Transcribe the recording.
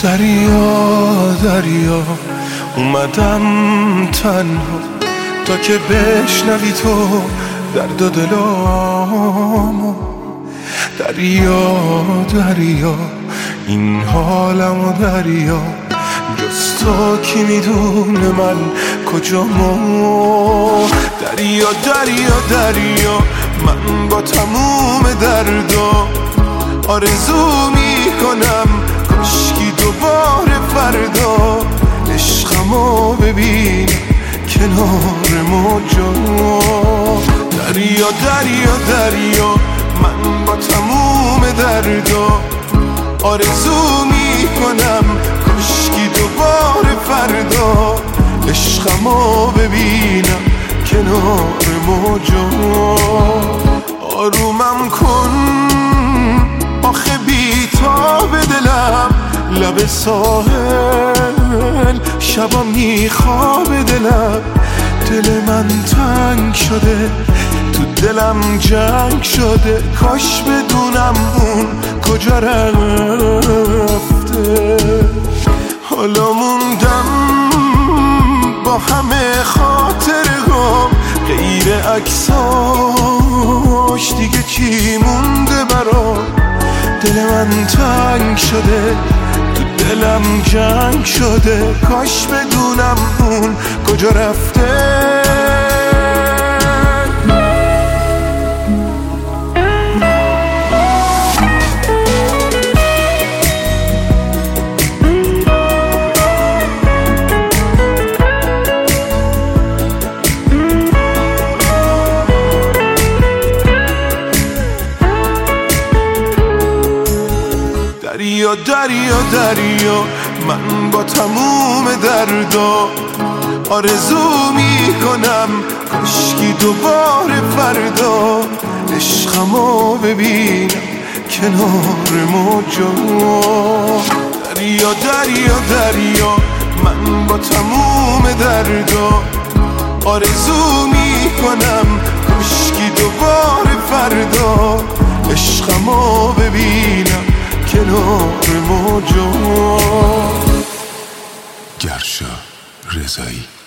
دریا دریا اومدم تنها تا که بشنوی تو درد و دلامو. دریا دریا این حالمو دریا، جز تو کی میدونه من کجامو. دریا دریا دریا من با تموم دردا آرزو میکنم کاشکی دوباره فردا عشقمو ببین کنار موجا. دریا دریا دریا من با تموم دردا آرزو میکنم کاشکی دوباره فردا عشقمو ببینم کنار موجا. آرومم کن آخه بی‌تاب دلم لب ساحل شبا میخواب دلم. دل من تنگ شده تو دلم جنگ شده، کاش بدونم اون کجا رفته. حالا موندم با همه خاطرهام، غیر عکساش دیگه چی مونده برام. دل من تنگ شده تو دلم جنگ شده، کاش بدونم اون کجا رفته. دریا دریا دریا من با تموم دردا آرزو میکنم کاشکی دوباره فردا عشقمو ببینم کنار موجا. دریا دریا دریا من با تموم دردا آرزو میکنم کاشکی دوباره فردا عشقمو ببینم کنار موجا. گرشا رضایی.